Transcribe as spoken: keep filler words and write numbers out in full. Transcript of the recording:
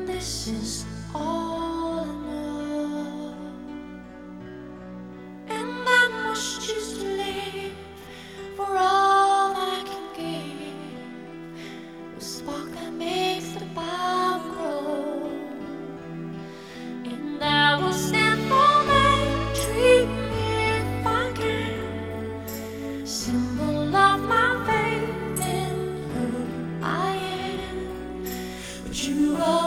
This is all I know, and I must choose to live for all I can give, the spark that makes the fire grow. And I will stand for victory if I can, symbol of my faith in who I am. But you are